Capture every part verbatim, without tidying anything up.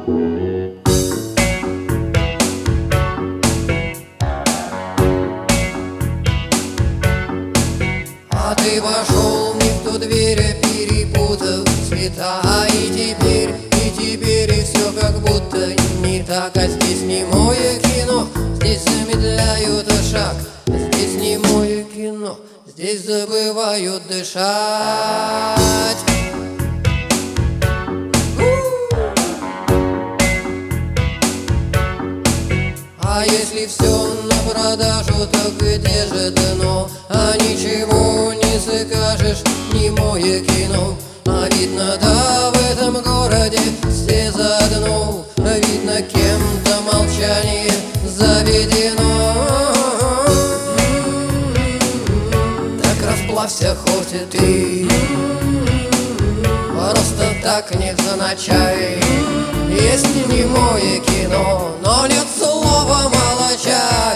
А ты вошел не в ту дверь, перепутал цвета. И теперь, и теперь, и все как будто не так. А здесь не мое кино, здесь замедляют шаг. Здесь не мое кино, здесь забывают дышать. А если все на продажу, то где же дно? А ничего не закажешь, не мое кино. А видно, да, в этом городе все заодно. А видно, кем-то молчание заведено. Так расплавься хоть и ты, просто так невзначай. Есть не мое кино, но нет слова молчая.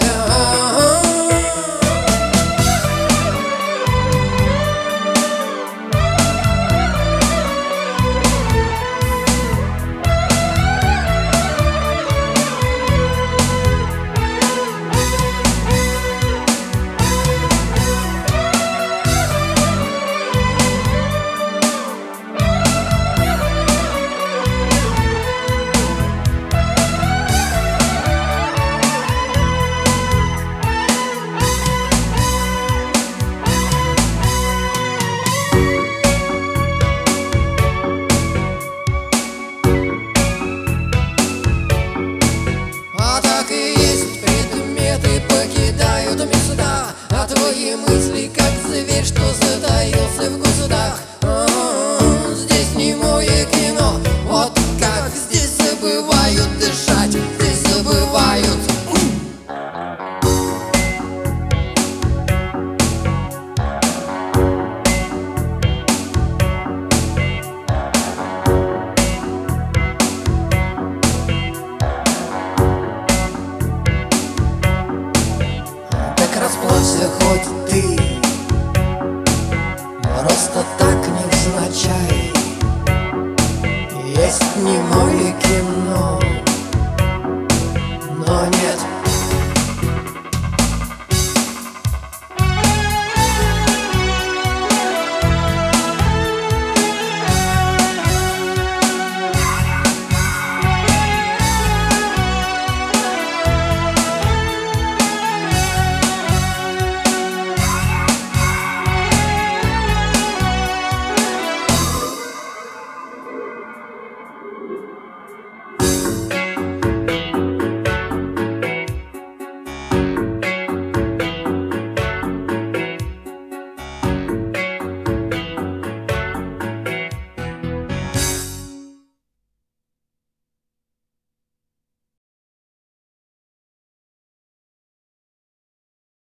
А твои мысли, как зверь, что затаился в кустах. А-а-а, здесь не мое кино, вот как здесь забывают дышать, здесь забывают. Расплавься хоть ты, просто так невзначай. Есть не мое кино, но нет